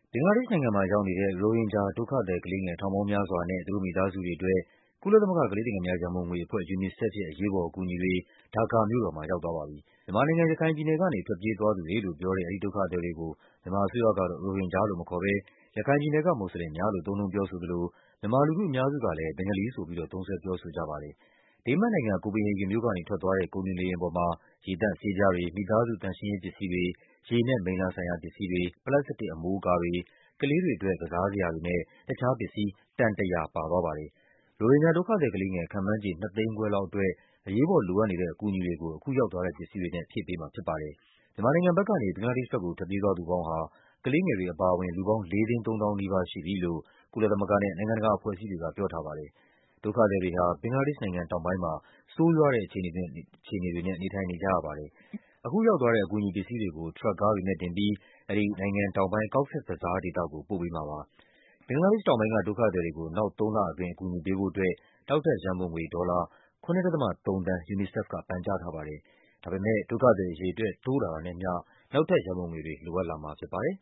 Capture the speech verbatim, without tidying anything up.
ဘင်္ဂလားဒေ့ရှ်နိုင်ငံမှာရောက်နေတဲ့ ရိုဟင်ဂျာဒုက္ခသည်ကလေးငယ် ထောင်ပေါင်းများစွာနဲ့ သူတို့မိသားစုတွေအတွက် ကုလသမဂ္ဂ ကလေးသူငယ်များရန်ပုံငွေအဖွဲ့ UNICEF ရဲ့ အရေးပေါ်အကူအညီတွေ ဒါကာမြို့တော်မှာ ရောက်သွားပါပြီ။ မြန်မာနိုင်ငံ၊ ရခိုင်ပြည်နယ်ကနေ ထွက်ပြေးသွားသူတွေလို့ပြောတဲ့ အဲဒီဒုက္ခသည်တွေကို မြန်မာအစိုးရကတော့ ရိုဟင်ဂျာလို့မခေါ်ဘဲ ရခိုင်ပြည်နယ်က မွတ်ဆလင်များလို့ သုံးနှုန်းပြောဆိုသလို မြန်မာလူထုအများစုကလည်း ဘင်္ဂါလီဆိုပြီး သုံးစွဲပြောဆိုကြပါတယ်။ ဒိန်းမတ်နိုင်ငံ၊ ကိုပေဟေဂင်မြို့ကနေ ထွက်သွားတဲ့ ကုန်တင်လေယာဉ်ပေါ်မှာ ရေသန့်ဆေးပြားတွေ၊ မိသားစုသန့်ရှင်းရေးပစ္စည်းတွေ၊ ရေနဲ့မိလ္လာဆိုင်ရာပစ္စည်းတွေ၊ ပလတ်စတစ်အမိုးအကာတွေ၊ ကလေးတွေအတွက် ကစားစရာတွေနဲ့ တခြားပစ္စည်း တန် ၁၀၀ ပါသွားပါတယ်။ ရိုဟင်ဂျာဒုက္ခသည်ကလေးငယ် ခန့်မှန်းခြေ နှစ်သိန်းခွဲလောက်အတွက် အရေးပေါ်လိုအပ်နေတဲ့ အကူအညီတွေကို အခုရောက်သွားတဲ့ ပစ္စည်းတွေနဲ့ ဖြည့်ပေးမှာဖြစ်ပါတယ်။ မြန်မာနိုင်ငံဘက်ကနေ ဘင်္ဂလားဒေ့ရှ်ဘက်ကို ထွက်ပြေးသွားသူပေါင်းဟာ ကလေးငယ်တွေအပါအဝင် လူပေါင်း ၄ သိန်း ၃ သောင်းနီးပါးရှိပြီလို့ ကုလသမဂ္ဂနဲ့ နိုင်ငံတကာအဖွဲ့အစည်းတွေက ပြောထားပါတယ်။ ဒုက္ခသည်တွေဟာ ဘင်္ဂလားဒေ့ရှ်နိုင်ငံတောင်ပိုင်းမှာ ဆိုးရွားတဲ့အခြေအနေတွေနဲ့ နေထိုင်နေကြရပါတယ်။ အခုရောက်သွားတဲ့ အကူအညီပစ္စည်းတွေကို ထရပ်ကားတွေနဲ့တင်ပြီး အဲဒီနိုင်ငံတောင်ပိုင်း Cox's Bazar ဒေသကို ပို့ပေးမှာပါ။ ဘင်္ဂလားဒေ့ရှ်တောင်ပိုင်းက ဒုက္ခသည်တွေကို နောက်သုံးလအတွင်း အကူအညီပေးဖို့အတွက် နောက်ထပ်ရန်ပုံငွေ ဒေါ်လာ ၇.၃ သန်း UNICEF က ပန်ကြားထားပါတယ်။ ဒါပေမယ့် ဒုက္ခသည်အရေအတွက် တိုးလာတာနဲ့အမျှ နောက်ထပ်ရန်ပုံငွေတွေ လိုအပ်လာမှာဖြစ်ပါတယ်